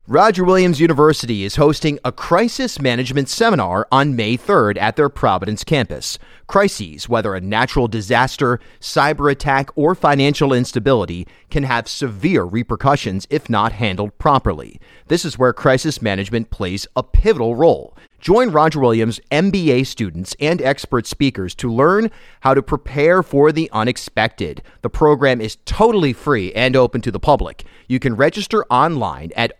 Roger Williams University is hosting a crisis management seminar on May 3rd at their Providence campus. Crises, whether a natural disaster, cyber attack, or financial instability, can have severe repercussions if not handled properly. This is where crisis management plays a pivotal role. Join Roger Williams MBA students and expert speakers to learn how to prepare for the unexpected. The program is totally free and open to the public. You can register online at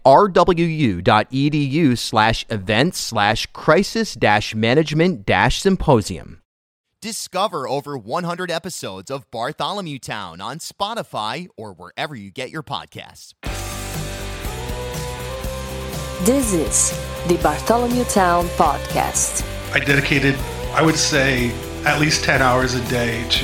rwu.edu/events/crisis-management-symposium. Discover over 100 episodes of Bartholomew Town on Spotify or wherever you get your podcasts. This is the Bartholomew Town Podcast. I dedicated, I would say, at least 10 hours a day to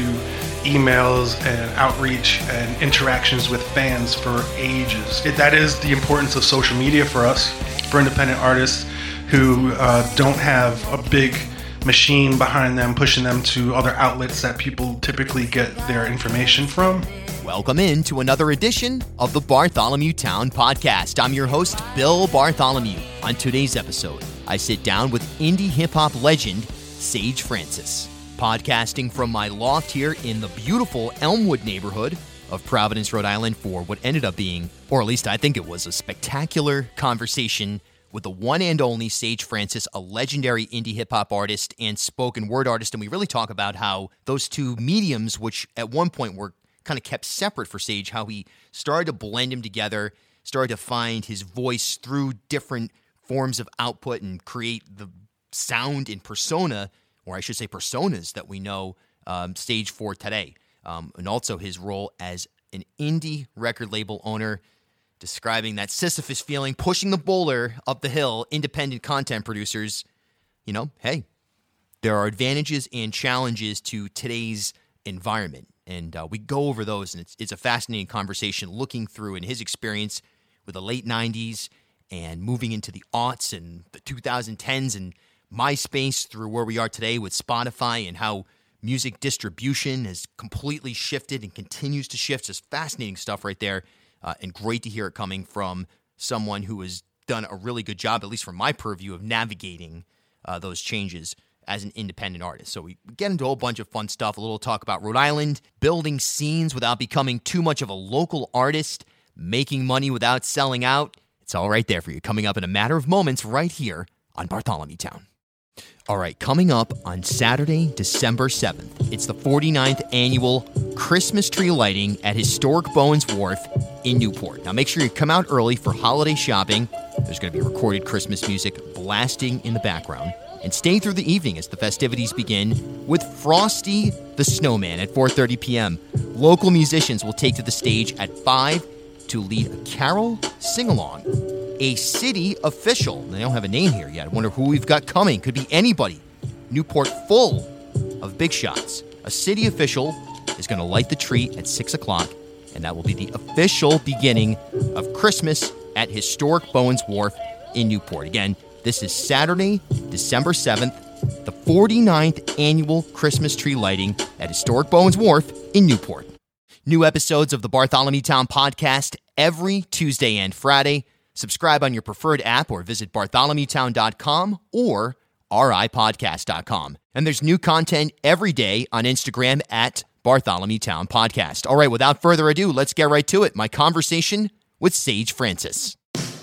emails and outreach and interactions with fans for ages. That is the importance of social media for us, for independent artists who don't have a big machine behind them pushing them to other outlets that people typically get their information from. Welcome in to another edition of the Bartholomew Town Podcast. I'm your host, Bill Bartholomew. On today's episode, I sit down with indie hip-hop legend, Sage Francis. Podcasting from my loft here in the beautiful Elmwood neighborhood of Providence, Rhode Island for what ended up being, or at least I think it was, a spectacular conversation with the one and only Sage Francis, a legendary indie hip-hop artist and spoken word artist. And we really talk about how those two mediums, which at one point were kind of kept separate for Sage, how he started to blend them together, started to find his voice through different forms of output and create the sound and persona, or I should say personas, that we know Sage for today. And also his role as an indie record label owner, describing that Sisyphus feeling, pushing the boulder up the hill, independent content producers. You know, hey, there are advantages and challenges to today's environment. And we go over those, and it's a fascinating conversation looking through in his experience with the late 90s and moving into the aughts and the 2010s and MySpace through where we are today with Spotify and how music distribution has completely shifted and continues to shift. Just fascinating stuff right there, and great to hear it coming from someone who has done a really good job, at least from my purview, of navigating those changes as an independent artist. So we get into a whole bunch of fun stuff, a little talk about Rhode Island, building scenes without becoming too much of a local artist, making money without selling out. It's all right there for you, coming up in a matter of moments right here on Bartholomew Town. All right, coming up on Saturday, December 7th, it's the 49th annual Christmas tree lighting at historic Bowens Wharf in Newport. Now make sure you come out early for holiday shopping. There's going to be recorded Christmas music blasting in the background. And stay through the evening as the festivities begin with Frosty the Snowman at 4:30 p.m. Local musicians will take to the stage at 5 to lead a carol sing-along. A city official, they don't have a name here yet. I wonder who we've got coming. Could be anybody. Newport full of big shots. A city official is going to light the tree at 6 o'clock, and that will be the official beginning of Christmas at historic Bowens Wharf in Newport. Again, this is Saturday, December 7th, the 49th annual Christmas tree lighting at historic Bowens Wharf in Newport. New episodes of the Bartholomew Town Podcast every Tuesday and Friday. Subscribe on your preferred app or visit bartholomewtown.com or ripodcast.com. And there's new content every day on Instagram at Bartholomew Town Podcast. All right, without further ado, let's get right to it. My conversation with Sage Francis.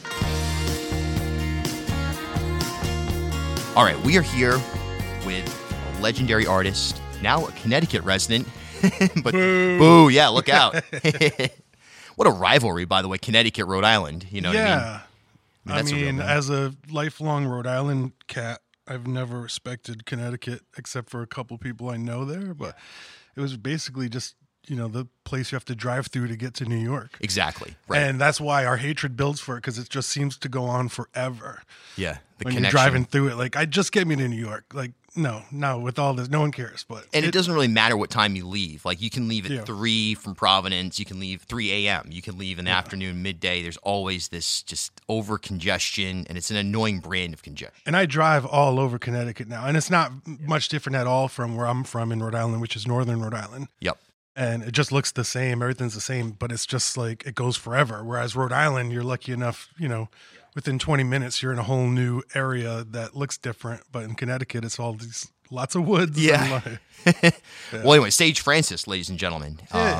All right, we are here with a legendary artist, now a Connecticut resident, but boo, yeah, look out. What a rivalry, by the way, Connecticut, Rhode Island. You know what I mean? I mean, as a lifelong Rhode Island cat, I've never respected Connecticut except for a couple people I know there, but it was basically just, you know, the place you have to drive through to get to New York. Exactly. Right. And that's why our hatred builds for it, because it just seems to go on forever. Yeah. When you're driving through it, like, just get me to New York. Like, no, with all this, no one cares. But it doesn't really matter what time you leave. Like, you can leave at 3 from Providence. You can leave 3 a.m. You can leave in the afternoon, midday. There's always this just over congestion, and it's an annoying brand of congestion. And I drive all over Connecticut now, and it's not much different at all from where I'm from in Rhode Island, which is northern Rhode Island. Yep. and it just looks the same. Everything's the same, but it's just like it goes forever. Whereas Rhode Island, you're lucky enough, within 20 minutes, you're in a whole new area that looks different. But in Connecticut, it's all these lots of woods. Yeah. Well, anyway, Sage Francis, ladies and gentlemen.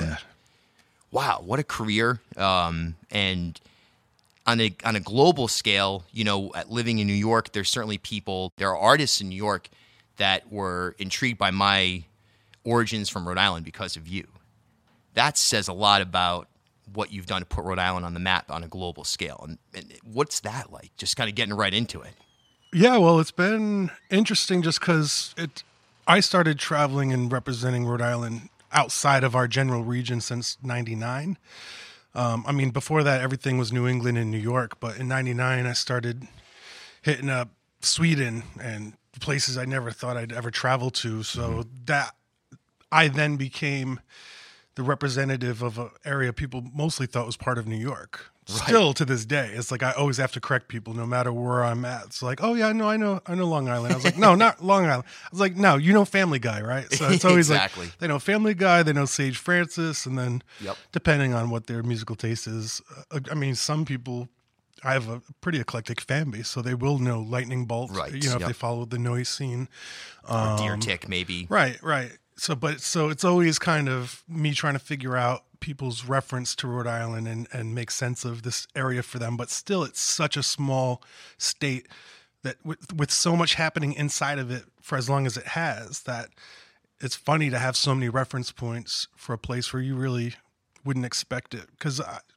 Wow, what a career. And on a global scale, living in New York, there are artists in New York that were intrigued by my origins from Rhode Island because of you. That says a lot about what you've done to put Rhode Island on the map on a global scale. And what's that like? Just kind of getting right into it. Yeah, well, it's been interesting just because I started traveling and representing Rhode Island outside of our general region since 99. Before that, everything was New England and New York. But in 99, I started hitting up Sweden and places I never thought I'd ever travel to. So that I then became the representative of an area people mostly thought was part of New York. Right. Still to this day, it's like I always have to correct people no matter where I'm at. It's like, oh yeah, I know Long Island. I was like, no, not Long Island. I was like, no, Family Guy, right? So it's always exactly. Like they know Family Guy, they know Sage Francis, and then depending on what their musical taste is, some people. I have a pretty eclectic fan base, so they will know Lightning Bolt, right? If they follow the noise scene, or Deer Tick, maybe. Right. So it's always kind of me trying to figure out people's reference to Rhode Island and make sense of this area for them. But still, it's such a small state that with so much happening inside of it for as long as it has, that it's funny to have so many reference points for a place where you really wouldn't expect it. Because,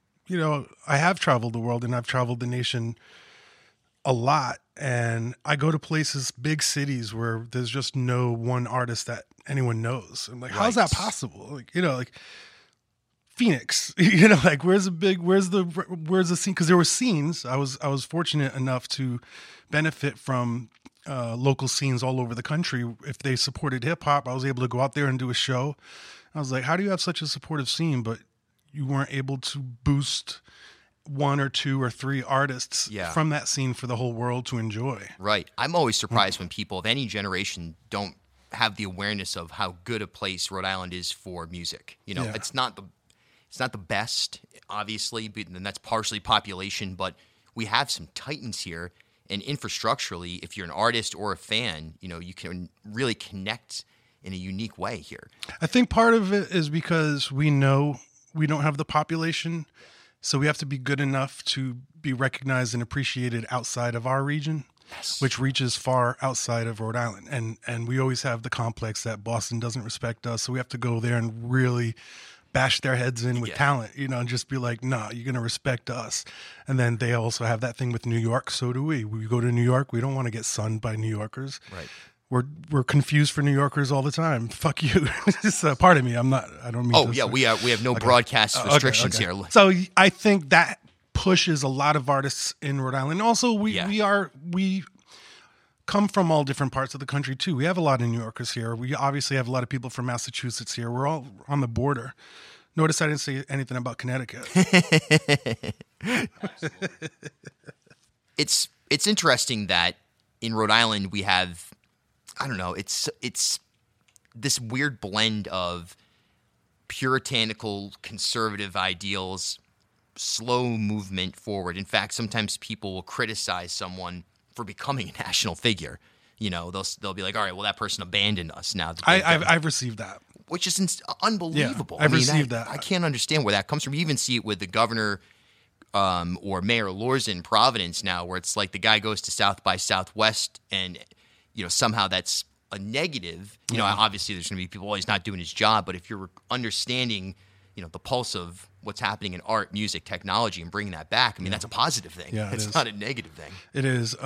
I have traveled the world and I've traveled the nation a lot. And I go to places, big cities where there's just no one artist that anyone knows. I'm like, how's that possible? Like Phoenix, where's the scene? Because there were scenes. I was fortunate enough to benefit from local scenes all over the country. If they supported hip hop, I was able to go out there and do a show. I was like, how do you have such a supportive scene, but you weren't able to boost one or two or three artists from that scene for the whole world to enjoy? Right. I'm always surprised when people of any generation don't have the awareness of how good a place Rhode Island is for music. It's not the best, obviously, and that's partially population, but we have some titans here. And infrastructurally, if you're an artist or a fan, you can really connect in a unique way here. I think part of it is because we know we don't have the population, so we have to be good enough to be recognized and appreciated outside of our region, which reaches far outside of Rhode Island. And we always have the complex that Boston doesn't respect us, so we have to go there and really bash their heads in with talent, and just be like, nah, you're going to respect us. And then they also have that thing with New York. So do we. We go to New York. We don't want to get sunned by New Yorkers. Right. We're confused for New Yorkers all the time. Fuck you. Pardon me. I don't mean. Oh yeah, we have no broadcast restrictions here. So I think that pushes a lot of artists in Rhode Island. Also, we come from all different parts of the country too. We have a lot of New Yorkers here. We obviously have a lot of people from Massachusetts here. We're all on the border. Notice I didn't say anything about Connecticut. It's interesting that in Rhode Island we have, I don't know, it's this weird blend of puritanical conservative ideals, slow movement forward. In fact, sometimes people will criticize someone for becoming a national figure. They'll be like, all right, well, that person abandoned us now. I've received that. Which is unbelievable. Yeah, I've received that. I can't understand where that comes from. You even see it with the governor or Mayor Lorza in Providence now, where it's like the guy goes to South by Southwest and, somehow that's a negative. Obviously there's going to be people, he's not doing his job. But if you're understanding, the pulse of what's happening in art, music, technology, and bringing that back, that's a positive thing. Yeah, it's not a negative thing. It is.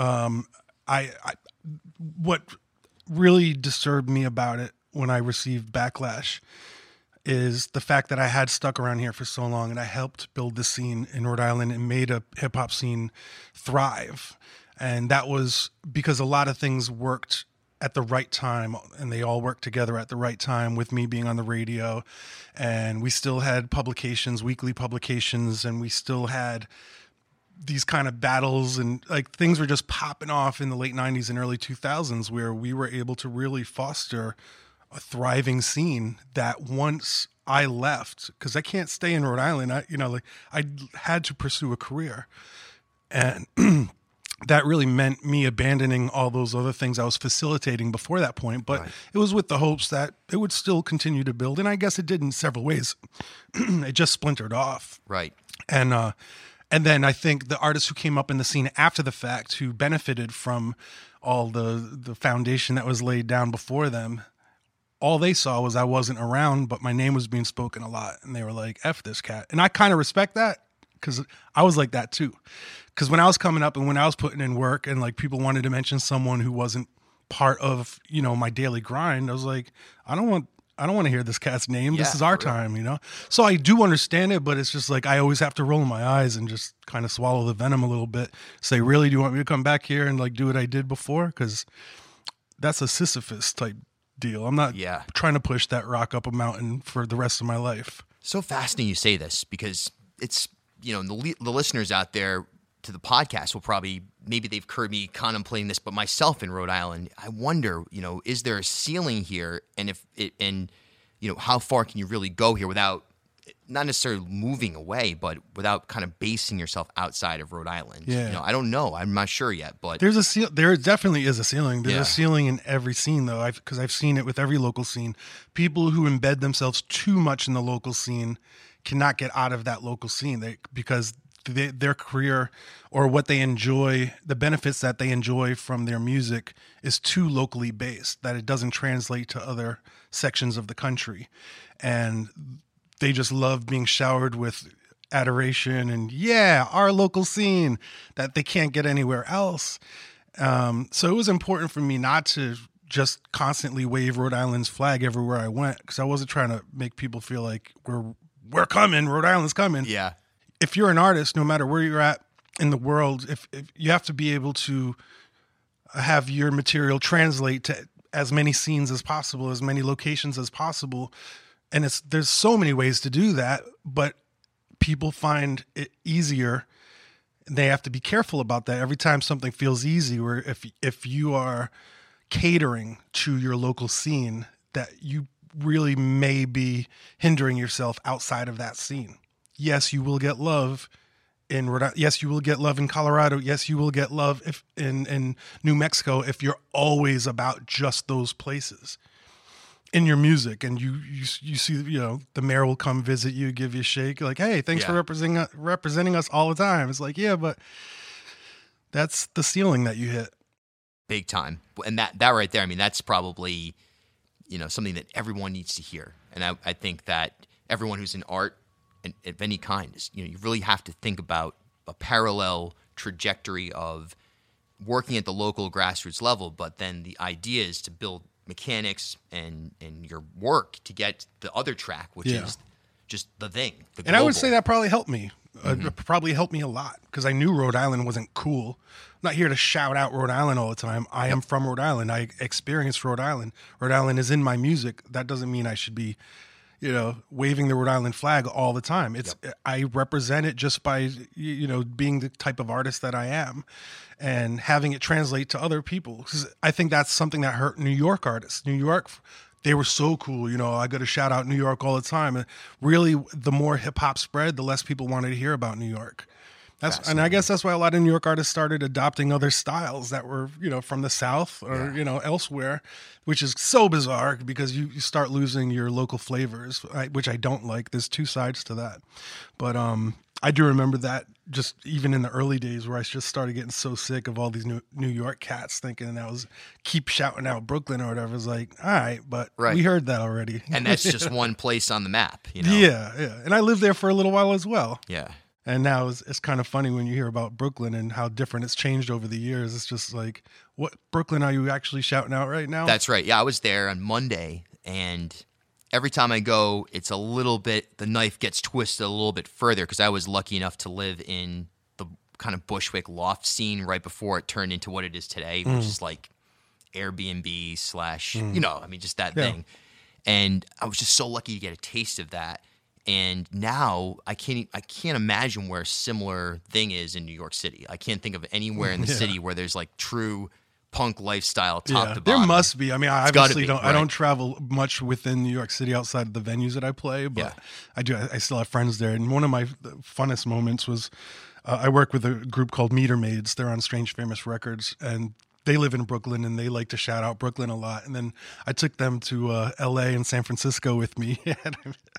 What really disturbed me about it when I received backlash is the fact that I had stuck around here for so long and I helped build the scene in Rhode Island and made a hip hop scene thrive. And that was because a lot of things worked at the right time, and they all worked together at the right time with me being on the radio. And we still had publications, weekly publications, and we still had these kind of battles, and like things were just popping off in the late 90s and early 2000s where we were able to really foster a thriving scene that once I left because I can't stay in Rhode Island. I had to pursue a career, and that really meant me abandoning all those other things I was facilitating before that point. But it was with the hopes that it would still continue to build, and I guess it did in several ways. It just splintered off, Right. And then I think the artists who came up in the scene after the fact, who benefited from all the foundation that was laid down before them, all they saw was I wasn't around, but my name was being spoken a lot. And they were like, F this cat. And I kind of respect that because I was like that too. Because when I was coming up and when I was putting in work and like people wanted to mention someone who wasn't part of, my daily grind, I was like, I don't want to hear this cat's name. This is our time, So I do understand it, but it's just like I always have to roll my eyes and just kind of swallow the venom a little bit. Say, really, do you want me to come back here and like do what I did before? Because that's a Sisyphus type deal. I'm not trying to push that rock up a mountain for the rest of my life. So fascinating you say this because it's, the listeners out there to the podcast will probably, maybe they've heard me contemplating this, but myself in Rhode Island, I wonder, is there a ceiling here? And how far can you really go here without, not necessarily moving away, but without kind of basing yourself outside of Rhode Island? Yeah. I don't know. I'm not sure yet, but there definitely is a ceiling. There's a ceiling in every scene though. Because I've seen it with every local scene. People who embed themselves too much in the local scene cannot get out of that local scene because their career or what they enjoy, the benefits that they enjoy from their music is too locally based, that it doesn't translate to other sections of the country. And they just love being showered with adoration and our local scene that they can't get anywhere else. So it was important for me not to just constantly wave Rhode Island's flag everywhere I went, because I wasn't trying to make people feel like we're coming, Rhode Island's coming. Yeah. If you're an artist, no matter where you're at in the world, if you have to be able to have your material translate to as many scenes as possible, as many locations as possible. And there's so many ways to do that, but people find it easier. They have to be careful about that. Every time something feels easy, where if you are catering to your local scene, that you really may be hindering yourself outside of that scene. Yes, you will get love in Rhode Island. Yes, you will get love in Colorado. Yes, you will get love in New Mexico if you're always about just those places in your music. And you see, the mayor will come visit you, give you a shake, like, hey, thanks for representing us all the time. It's like, but that's the ceiling that you hit. Big time. And that right there, I mean, that's probably, something that everyone needs to hear. And I think that everyone who's in art, and of any kind, is you really have to think about a parallel trajectory of working at the local grassroots level, but then the idea is to build mechanics and your work to get the other track, which is just the thing. And I would say that probably helped me. It probably helped me a lot because I knew Rhode Island wasn't cool. I'm not here to shout out Rhode Island all the time. I am from Rhode Island. I experienced Rhode Island. Rhode Island is in my music. That doesn't mean I should be waving the Rhode Island flag all the time. I represent it just by, being the type of artist that I am and having it translate to other people. 'Cause I think that's something that hurt New York artists. New York, they were so cool. I got to shout out New York all the time. And really, the more hip hop spread, the less people wanted to hear about New York. And I guess that's why a lot of New York artists started adopting other styles that were, from the South or, elsewhere, which is so bizarre because you start losing your local flavors, which I don't like. There's two sides to that. But I do remember that just even in the early days where I just started getting so sick of all these New York cats thinking I was keep shouting out Brooklyn or whatever. It's like, all right, but we heard that already. And that's just one place on the map, Yeah. And I lived there for a little while as well. Yeah. And now it's kind of funny when you hear about Brooklyn and how different it's changed over the years. It's just like, what Brooklyn are you actually shouting out right now? That's right. Yeah, I was there on Monday, and every time I go, it's a little bit, the knife gets twisted a little bit further because I was lucky enough to live in the kind of Bushwick loft scene right before it turned into what it is today, which is like Airbnb / just that thing. And I was just so lucky to get a taste of that. And now I can't imagine where a similar thing is in New York City. I can't think of anywhere in the city where there's like true punk lifestyle, top to there bottom. must be. I mean, I It's gotta obviously be, don't. I right. don't travel much within New York City outside of the venues that I play, but Yeah. I do. I still have friends there, and one of my funnest moments was I work with a group called Meter Maids. They're on Strange Famous Records, and they live in Brooklyn, and they like to shout out Brooklyn a lot. And then I took them to L.A. and San Francisco with me, and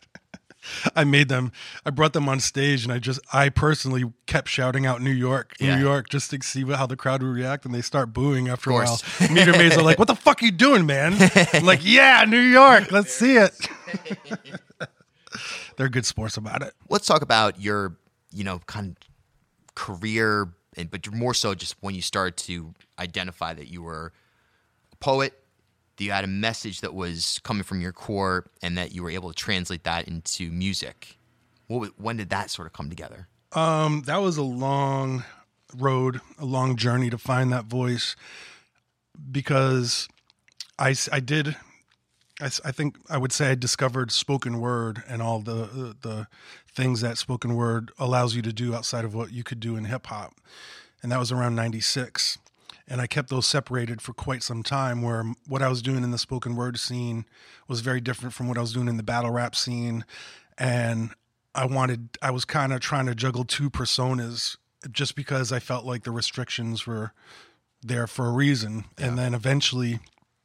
I brought them on stage, and I personally kept shouting out New York, Yeah. New York, just to see how the crowd would react, and they start booing after a while. course. Meter Maids are like, "What the fuck are you doing, man?" I'm like, "Yeah, New York, let's see it." They're good sports about it. Let's talk about your, kind of career, but more so just when you started to identify that you were a poet, that you had a message that was coming from your core, and that you were able to translate that into music. When did that sort of come together? That was a long road, a long journey to find that voice, because I think I would say I discovered spoken word and all the things that spoken word allows you to do outside of what you could do in hip hop. And that was around 96. And I kept those separated for quite some time, where what I was doing in the spoken word scene was very different from what I was doing in the battle rap scene. And I was kind of trying to juggle two personas just because I felt like the restrictions were there for a reason. Yeah. And then eventually,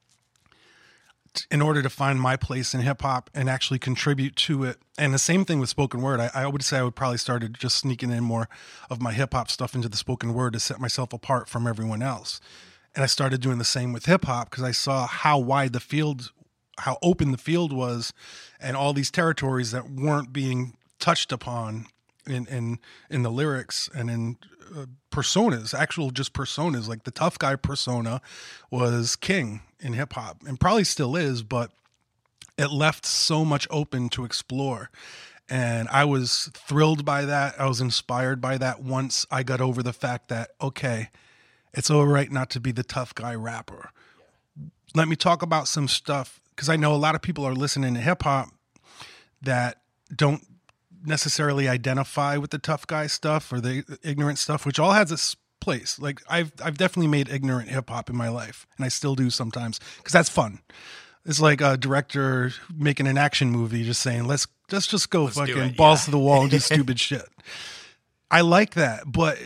in order to find my place in hip hop and actually contribute to it, and the same thing with spoken word, I would say I would probably started just sneaking in more of my hip hop stuff into the spoken word to set myself apart from everyone else. And I started doing the same with hip hop because I saw how wide the field, how open the field was, and all these territories that weren't being touched upon in the lyrics and in personas, actual just personas. Like the tough guy persona was king in hip hop and probably still is, but it left so much open to explore. And I was thrilled by that. I was inspired by that once I got over the fact that, okay, it's all right not to be the tough guy rapper. Let me talk about some stuff, because I know a lot of people are listening to hip hop that don't necessarily identify with the tough guy stuff or the ignorant stuff, which all has its place. Like I've definitely made ignorant hip hop in my life, and I still do sometimes because that's fun. It's like a director making an action movie, just saying, let's just go fucking balls to the wall and do stupid shit. I like that, but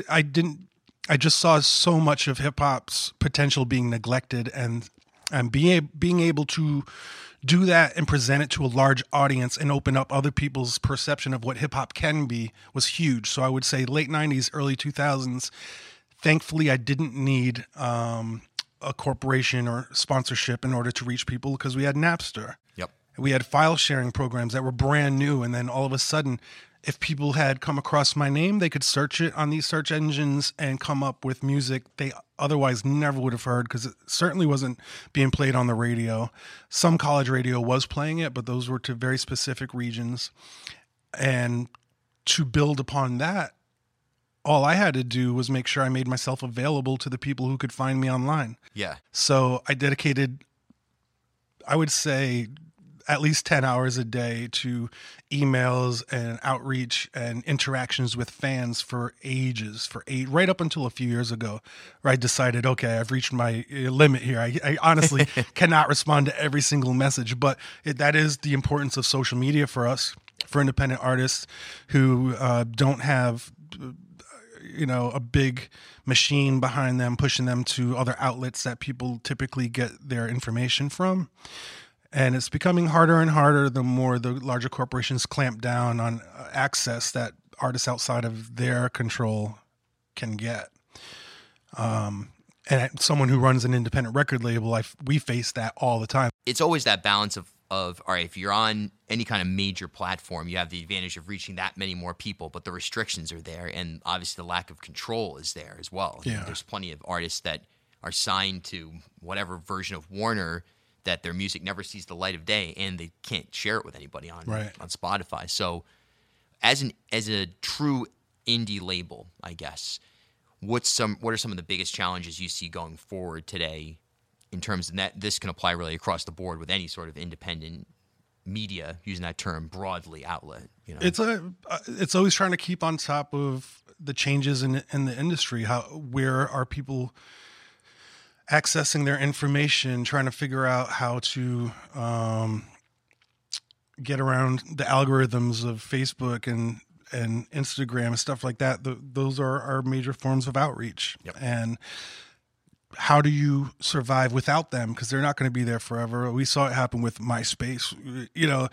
I just saw so much of hip hop's potential being neglected, and being able to do that and present it to a large audience and open up other people's perception of what hip hop can be was huge. So I would say late 90s, early 2000s, thankfully I didn't need a corporation or sponsorship in order to reach people, because we had Napster. Yep. We had file sharing programs that were brand new. And then all of a sudden, if people had come across my name, they could search it on these search engines and come up with music they otherwise never would have heard, because it certainly wasn't being played on the radio. Some college radio was playing it, but those were to very specific regions. And to build upon that, all I had to do was make sure I made myself available to the people who could find me online. Yeah. So I dedicated, I would say, at least 10 hours a day to emails and outreach and interactions with fans for ages, right up until a few years ago, where I decided, okay, I've reached my limit here. I honestly cannot respond to every single message, but that is the importance of social media for us, for independent artists who don't have a big machine behind them pushing them to other outlets that people typically get their information from. And it's becoming harder and harder the more the larger corporations clamp down on access that artists outside of their control can get. And someone who runs an independent record label, we face that all the time. It's always that balance of all right, if you're on any kind of major platform, you have the advantage of reaching that many more people, but the restrictions are there, and obviously the lack of control is there as well. Yeah. There's plenty of artists that are signed to whatever version of Warner that their music never sees the light of day, and they can't share it with anybody on Spotify. So as a true indie label, I guess, what are some of the biggest challenges you see going forward today, in terms of that? This can apply really across the board with any sort of independent media, using that term broadly, outlet. It's always trying to keep on top of the changes in the industry. Where are people? accessing their information, trying to figure out how to get around the algorithms of Facebook and Instagram and stuff like that. Those are our major forms of outreach. Yep. And how do you survive without them? Because they're not going to be there forever. We saw it happen with MySpace. You know,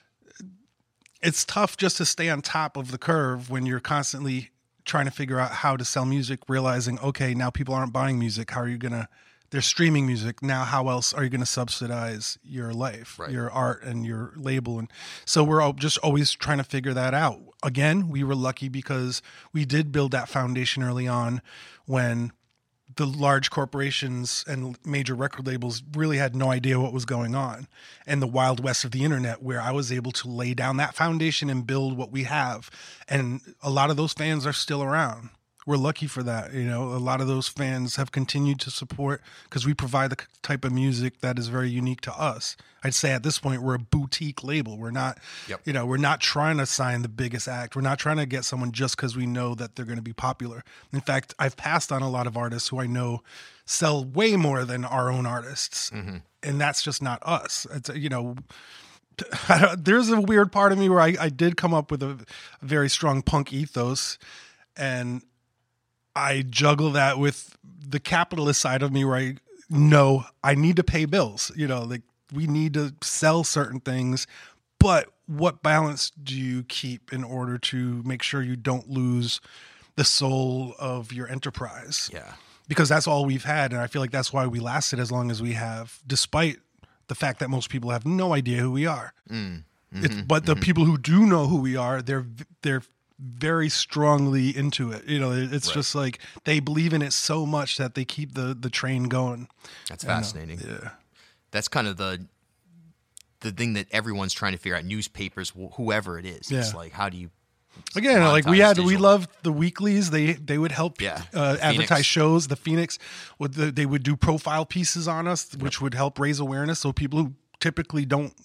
it's tough just to stay on top of the curve when you're constantly trying to figure out how to sell music, realizing, okay, now people aren't buying music. How are you going to, they're streaming music. Now, how else are you going to subsidize your life, right, your art and your label? And so we're just always trying to figure that out. Again, we were lucky because we did build that foundation early on when the large corporations and major record labels really had no idea what was going on, and the wild west of the internet, where I was able to lay down that foundation and build what we have. And a lot of those fans are still around. We're lucky for that. You know, a lot of those fans have continued to support because we provide the type of music that is very unique to us. I'd say at this point, we're a boutique label. We're not, you know, we're not trying to sign the biggest act. We're not trying to get someone just because we know that they're going to be popular. In fact, I've passed on a lot of artists who I know sell way more than our own artists. Mm-hmm. And that's just not us. It's, you know, there's a weird part of me where I did come up with a very strong punk ethos, and I juggle that with the capitalist side of me where I know I need to pay bills. You know, like we need to sell certain things, but what balance do you keep in order to make sure you don't lose the soul of your enterprise? Yeah. Because that's all we've had. And I feel like that's why we lasted as long as we have, despite the fact that most people have no idea who we are. But the people who do know who we are, they're very strongly into it. You know, it's just like they believe in it so much that they keep the train going. That's fascinating. Yeah. That's kind of the thing that everyone's trying to figure out. Newspapers, whoever it is. It's like, how do you again, like we loved the weeklies. They would help advertise shows. The Phoenix they would do profile pieces on us, which would help raise awareness. So people who typically don't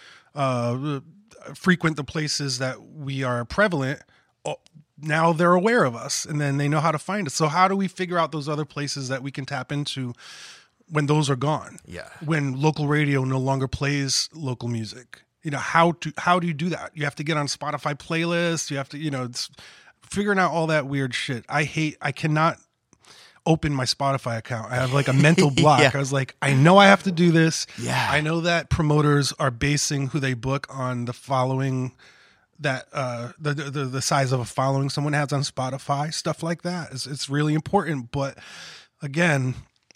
frequent the places that we are prevalent, now they're aware of us, and then they know how to find us. So how do we figure out those other places that we can tap into when those are gone? Yeah. When local radio no longer plays local music. You know, how do you do that? You have to get on Spotify playlists. You have to, you know, it's figuring out all that weird shit. I cannot open my Spotify account. I have like a mental block. I was like, I know I have to do this. Yeah. I know that promoters are basing who they book on the following that the size of a following someone has on Spotify, stuff like that. It's really important. But again,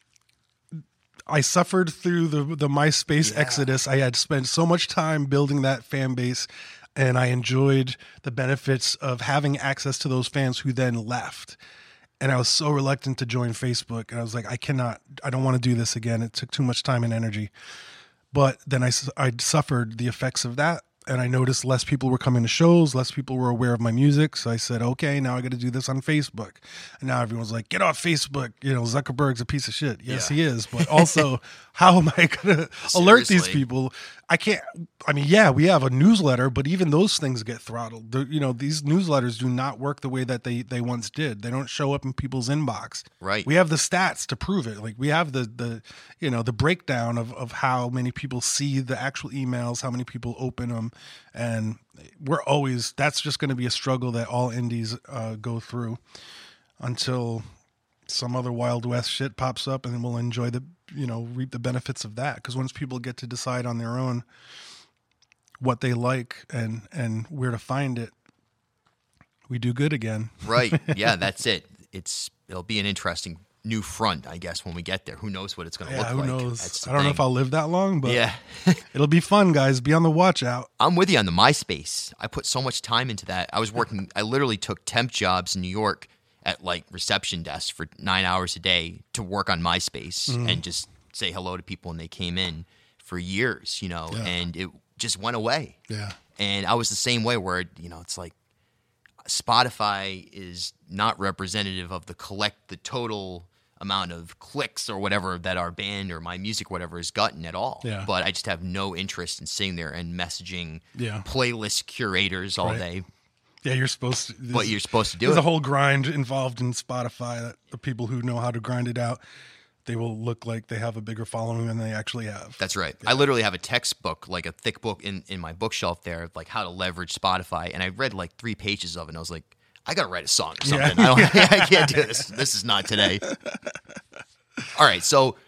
I suffered through the MySpace exodus. I had spent so much time building that fan base, and I enjoyed the benefits of having access to those fans who then left. And I was so reluctant to join Facebook. And I was like, I don't want to do this again. It took too much time and energy. But then I suffered the effects of that. And I noticed less people were coming to shows, less people were aware of my music. So I said, okay, now I got to do this on Facebook. And now everyone's like, get off Facebook. You know, Zuckerberg's a piece of shit. Yes, he is. But also, how am I going to alert these people? I can't. I mean, yeah, we have a newsletter, but even those things get throttled. You know, these newsletters do not work the way that they once did. They don't show up in people's inbox. Right. We have the stats to prove it. Like we have the you know, the breakdown of how many people see the actual emails, how many people open them. And that's just going to be a struggle that all indies go through until some other Wild West shit pops up, and then we'll enjoy reap the benefits of that. Because once people get to decide on their own what they like and where to find it, we do good again. Right. Yeah, that's it. It'll be an interesting new front, I guess, when we get there. Who knows what it's going to look like? Who knows? I don't know if I'll live that long, but yeah. It'll be fun, guys. Be on the watch out. I'm with you on the MySpace. I put so much time into that. I literally took temp jobs in New York at like reception desks for 9 hours a day to work on MySpace and just say hello to people when they came in for years, you know, and it just went away. Yeah. And I was the same way where, you know, it's like Spotify is not representative of the total amount of clicks or whatever that our band or my music, whatever, has gotten at all. Yeah. But I just have no interest in sitting there and messaging Yeah. playlist curators all day. Yeah, you're supposed to. But you're supposed to do There's it. a whole grind involved in Spotify that the people who know how to grind it out. they will look like they have a bigger following than they actually have. That's right. Yeah. I literally have a textbook, like a thick book in my bookshelf there, like how to leverage Spotify. And I read like 3 pages of it, and I was like, I got to write a song or something. Yeah. I can't do this. This is not today. All right. So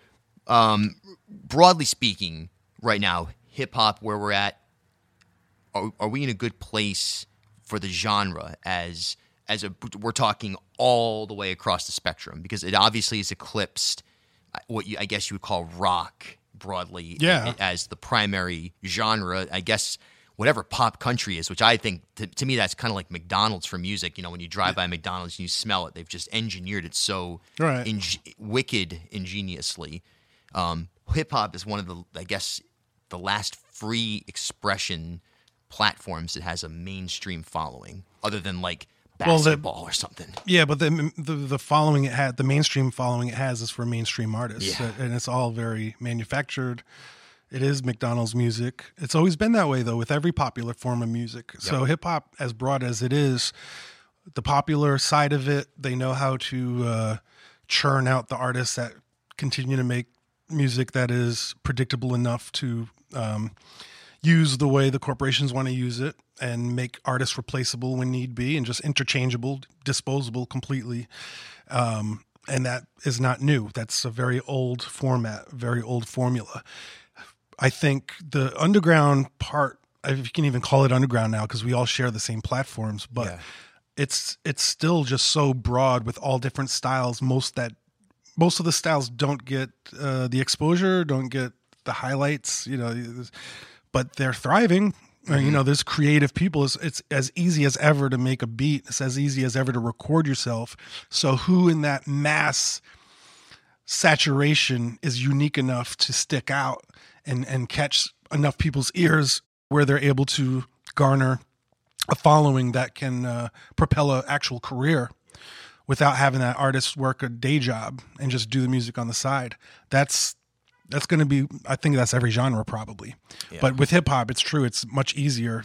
broadly speaking, right now, hip-hop, where we're at, are we in a good place for the genre we're talking all the way across the spectrum? Because it obviously has eclipsed what I guess you would call rock broadly as the primary genre. I guess whatever pop country is, which I think to me that's kind of like McDonald's for music. You know, when you drive by McDonald's and you smell it, they've just engineered it so wicked ingeniously. Hip hop is one of the last free expression platforms that has a mainstream following, other than like basketball or something. Yeah, but the following it had, the mainstream following it has, is for mainstream artists, and it's all very manufactured. It is McDonald's music. It's always been that way, though, with every popular form of music. Yep. So hip hop, as broad as it is, the popular side of it, they know how to churn out the artists that continue to make music that is predictable enough to use the way the corporations want to use it, and make artists replaceable when need be, and just interchangeable, disposable completely. And that is not new. That's a very old format, very old formula. I think the underground part, if you can even call it underground now, because we all share the same platforms, but it's still just so broad with all different styles. Most of the styles don't get the exposure, don't get the highlights, but they're thriving. Mm-hmm. There's creative people. It's as easy as ever to make a beat. It's as easy as ever to record yourself. So who in that mass saturation is unique enough to stick out and catch enough people's ears where they're able to garner a following that can propel an actual career without having that artist work a day job and just do the music on the side? That's going to be, I think that's every genre probably. Yeah. But with hip hop, it's true. It's much easier.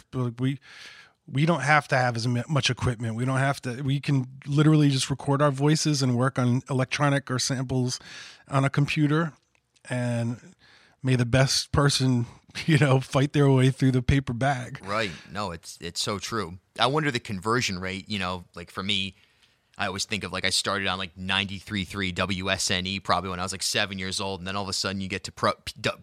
We don't have to have as much equipment. We can literally just record our voices and work on electronic or samples on a computer, and may the best person, fight their way through the paper bag. Right. No, it's so true. I wonder the conversion rate, like for me, I always think of I started on 93.3 WSNE probably when I was 7 years old, and then all of a sudden you get to Pro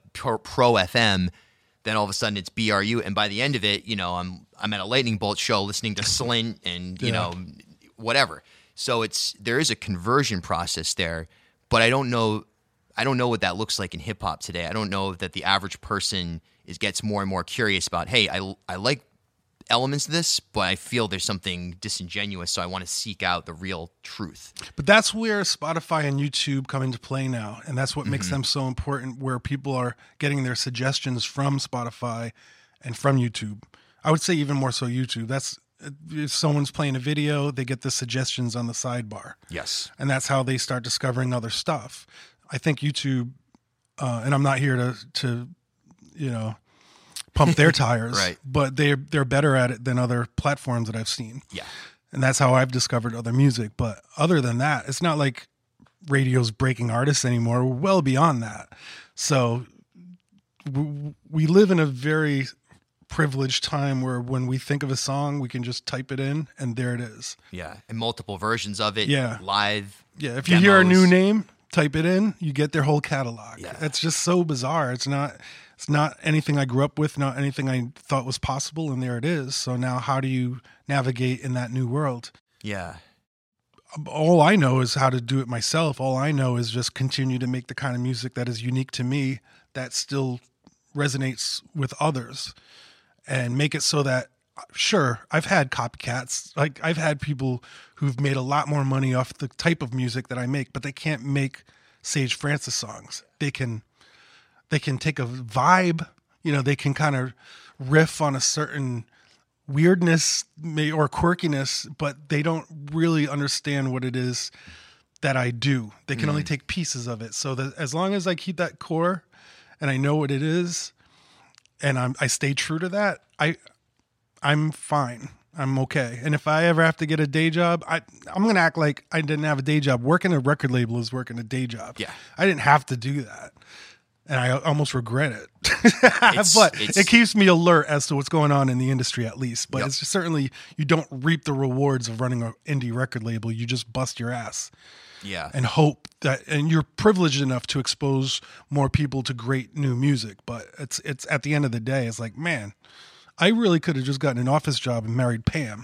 FM, then all of a sudden it's BRU, and by the end of it, I'm at a Lightning Bolt show listening to Slint and whatever. So there is a conversion process there, but I don't know what that looks like in hip hop today. I don't know that the average person gets more and more curious about, hey, I like elements of this, but I feel there's something disingenuous, so I want to seek out the real truth. But that's where Spotify and YouTube come into play now, and that's what makes them so important, where people are getting their suggestions from Spotify and from YouTube. I would say even more so YouTube. That's if someone's playing a video, they get the suggestions on the sidebar. Yes. And that's how they start discovering other stuff. I think YouTube, and I'm not here to pump their tires, right, but they're better at it than other platforms that I've seen. Yeah. And that's how I've discovered other music. But other than that, it's not like radio's breaking artists anymore. We're well beyond that. So we live in a very privileged time where when we think of a song, we can just type it in and there it is. Yeah. And multiple versions of it. Yeah. Live. Yeah. If you hear a new name, type it in, you get their whole catalog. Yeah. It's just so bizarre. It's not anything I grew up with, not anything I thought was possible, and there it is. So now how do you navigate in that new world? Yeah. All I know is how to do it myself. All I know is just continue to make the kind of music that is unique to me, that still resonates with others, and make it so that, sure, I've had copycats. I've had people who've made a lot more money off the type of music that I make, but they can't make Sage Francis songs. They can take a vibe, they can kind of riff on a certain weirdness or quirkiness, but they don't really understand what it is that I do. They can only take pieces of it. So that as long as I keep that core and I know what it is and I stay true to that, I'm fine. I'm okay. And if I ever have to get a day job, I'm going to act like I didn't have a day job. Working a record label is working a day job. Yeah. I didn't have to do that. And I almost regret it. But it keeps me alert as to what's going on in the industry at least. But it's just certainly, you don't reap the rewards of running an indie record label. You just bust your ass. Yeah. And hope that, and you're privileged enough to expose more people to great new music. But it's at the end of the day, it's like, man, I really could have just gotten an office job and married Pam.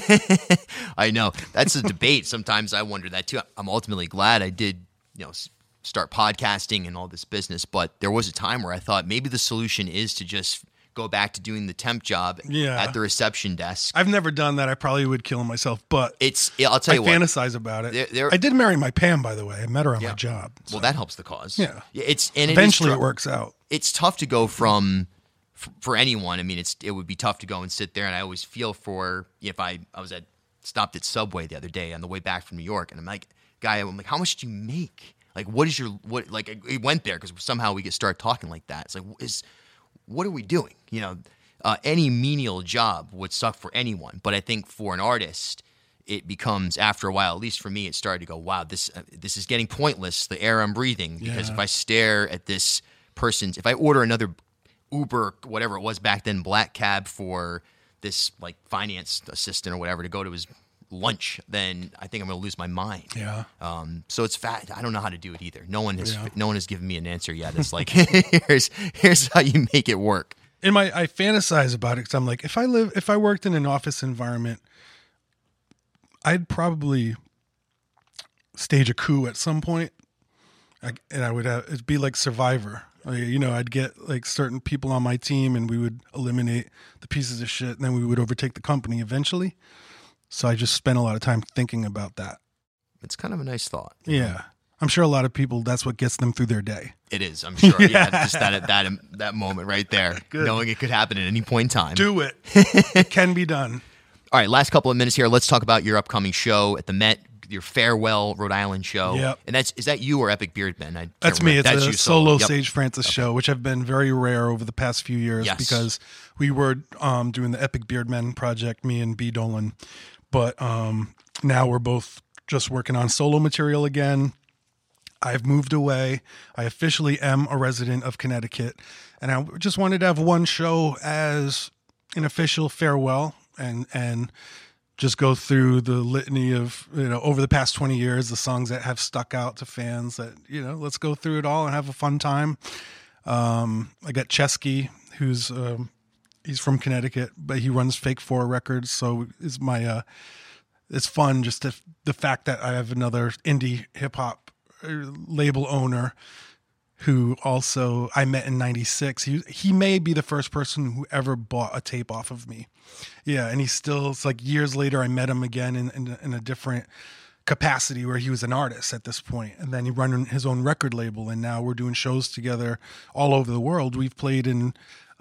I know. That's a debate. Sometimes I wonder that too. I'm ultimately glad I did, start podcasting and all this business. But there was a time where I thought maybe the solution is to just go back to doing the temp job at the reception desk. I've never done that. I probably would kill myself, but I'll tell you what. I fantasize about it. I did marry my Pam, by the way. I met her on my job. So. Well, that helps the cause. Yeah. Eventually it works out. It's tough to go from, for anyone. I mean, it would be tough to go and sit there. And I always feel for, if I stopped at Subway the other day on the way back from New York, and I'm like, how much do you make? Like, it went there because somehow we start talking like that. It's like, what are we doing? Any menial job would suck for anyone. But I think for an artist, it becomes, after a while, at least for me, it started to go, wow, this is getting pointless, the air I'm breathing. Because if I stare at this person's, if I order another Uber, whatever it was back then, black cab for this finance assistant or whatever to go to his lunch, then I think I'm going to lose my mind. Yeah. So it's fat. I don't know how to do it either. No one has given me an answer yet. It's like, here's how you make it work. And I fantasize about it because I'm like, if I worked in an office environment, I'd probably stage a coup at some point, and I would it'd be like Survivor. I'd get certain people on my team, and we would eliminate the pieces of shit, and then we would overtake the company eventually. So I just spent a lot of time thinking about that. It's kind of a nice thought. Yeah. I'm sure a lot of people, that's what gets them through their day. It is, I'm sure. Yeah, just that moment right there, knowing it could happen at any point in time. Do it. It can be done. All right, last couple of minutes here. Let's talk about your upcoming show at the Met, your Farewell Rhode Island show. Yep. And is that you or Epic Beardmen? That's me. It's a solo Sage Francis show, which have been very rare over the past few years because we were doing the Epic Beardmen project, me and B. Dolan. But now we're both just working on solo material again. I've moved away. I officially am a resident of Connecticut. And I just wanted to have one show as an official farewell and just go through the litany of, over the past 20 years, the songs that have stuck out to fans that, let's go through it all and have a fun time. I got Chesky, who's... he's from Connecticut, but he runs Fake 4 Records, so it's it's fun just the fact that I have another indie hip hop label owner who also I met in '96. He may be the first person who ever bought a tape off of me. Yeah, and it's like years later I met him again in a different capacity where he was an artist at this point, and then he ran his own record label, and now we're doing shows together all over the world. We've played in.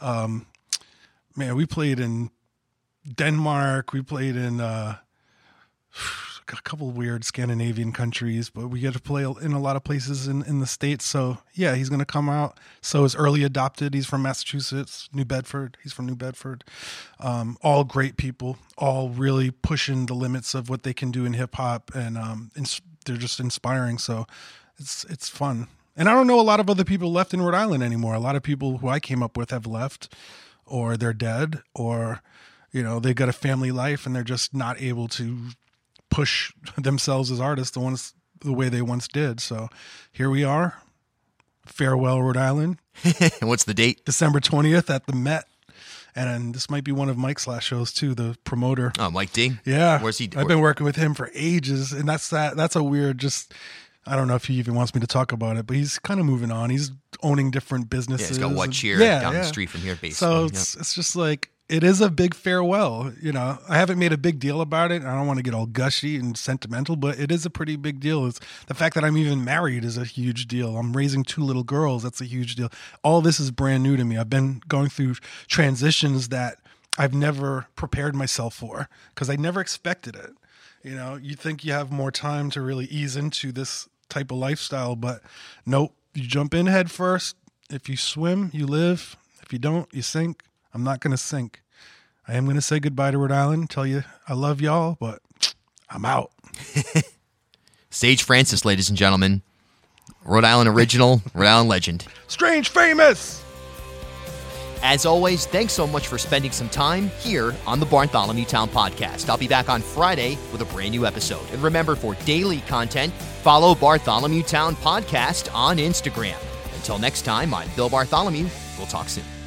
We played in Denmark. We played in a couple of weird Scandinavian countries, but we get to play in a lot of places in the States. So, yeah, he's going to come out. So is Early Adopted. He's from Massachusetts, New Bedford. He's from New Bedford. All great people, all really pushing the limits of what they can do in hip-hop, and they're just inspiring. So it's fun. And I don't know a lot of other people left in Rhode Island anymore. A lot of people who I came up with have left, or they're dead, or, they've got a family life and they're just not able to push themselves as artists the way they once did. So here we are. Farewell, Rhode Island. And what's the date? December 20th at the Met. And this might be one of Mike's last shows too, the promoter. Oh, Mike D? Yeah. Where's he? I've been working with him for ages, and that's a weird, I don't know if he even wants me to talk about it, but he's kind of moving on. He's owning different businesses. Yeah, he's got What Cheer down the street from here, basically. So it's just like, it is a big farewell. I haven't made a big deal about it. I don't want to get all gushy and sentimental, but it is a pretty big deal. It's the fact that I'm even married is a huge deal. I'm raising 2 little girls. That's a huge deal. All this is brand new to me. I've been going through transitions that I've never prepared myself for because I never expected it. You think you have more time to really ease into this type of lifestyle, but nope, you jump in head first. If you swim, you live. If you don't, you sink. I'm not going to sink. I am going to say goodbye to Rhode Island, tell you I love y'all, but I'm out. Sage Francis, ladies and gentlemen. Rhode Island original, Rhode Island legend. Strange famous! As always, thanks so much for spending some time here on the Bartholomew Town Podcast. I'll be back on Friday with a brand new episode. And remember, for daily content, follow Bartholomew Town Podcast on Instagram. Until next time, I'm Bill Bartholomew. We'll talk soon.